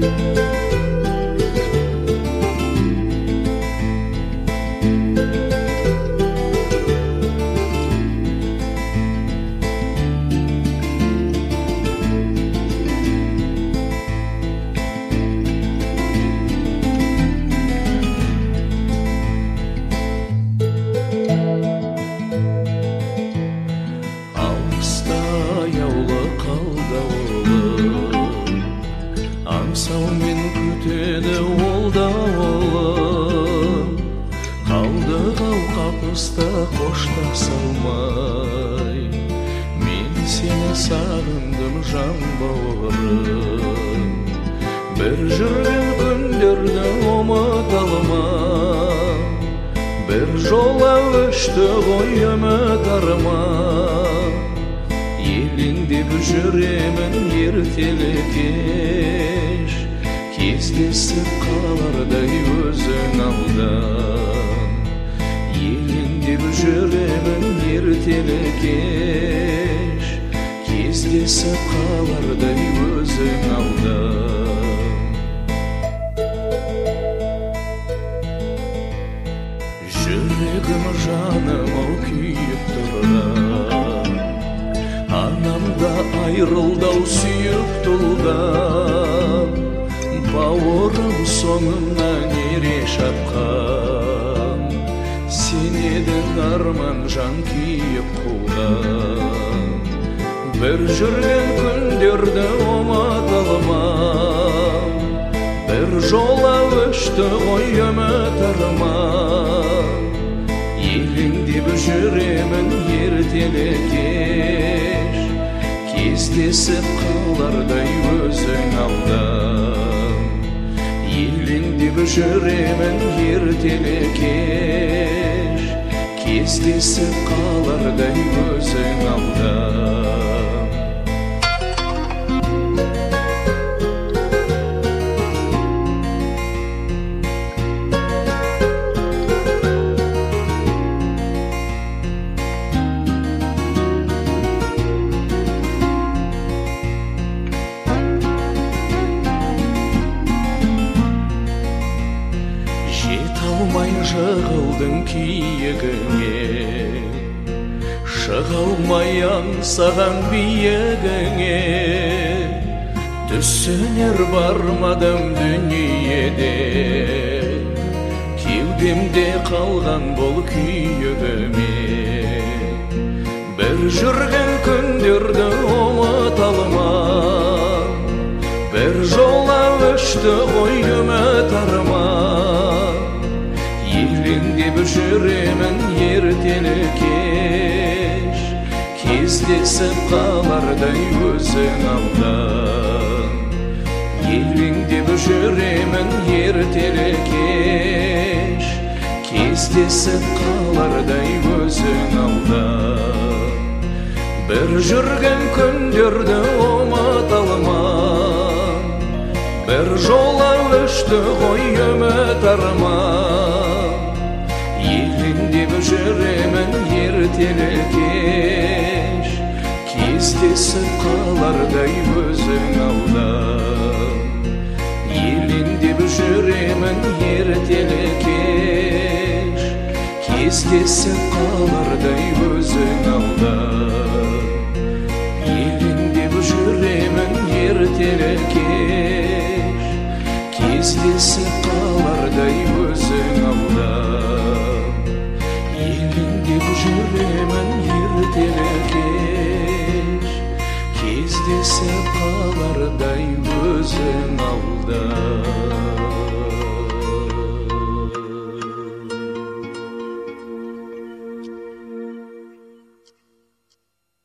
Аңсаумен күтеді ол да олым, қалды қапыста қоштаса алмай. Мен сені сағындым жан бауырым, бір жүрген күндерді ұмыта алмам. Бір жола өшті ғой үміт арман, елеңдеп жүремін ертелі кеш, кездесіп қалардай өзің алдан. Елеңдеп жүремін ертелі кеш, кездесіп қалардай өзің алдан. Жүрегім жаным ау күйіп тұрған, анам да айрылдау сүйіп тұлдан. Бауырым соңымнан ере шапқан, сен едің арман жан күйіп қуған. Бір жүрген күндерді ұмыта алмам, бір жола өшті ғой үміт арман. Елеңдеп жүремін ертелі кеш, кездесіп қалардай өзің алдан. Елеңдеп жүремін ертелі кеш, кездесіп қалардай өзің алдан. Алмай жығылдың киігіңе, шыға алмай аңсаған биігіңе. Түсінер бармадым дүниеде, кеудемде қалған бұл күйігіме. Бір жүрген күндерді ұмыта алмам, бір жола өшті ғой үміт арман. Елеңдеп жүремін ертелі кеш, кездесіп қалардай өзің алдан. Елеңдеп жүремін ертелі кеш, кездесіп қалардай өзің алдан. Бір жүрген күндерді ұмыта алмам, бір жола өшті ғой үміт арман. Елеңдеп жүремін ертелі кеш, кездесіп қалардай өзің алдан. Елеңдеп жүремін ертелі кеш, кездесіп қалардай өзің алдан. Елеңдеп жүремін ертелі кеш, кездесіп қалардай өзің алдан. Елеңдеп жүремін ертелі кеш, кездесіп қалардай өзің алдан.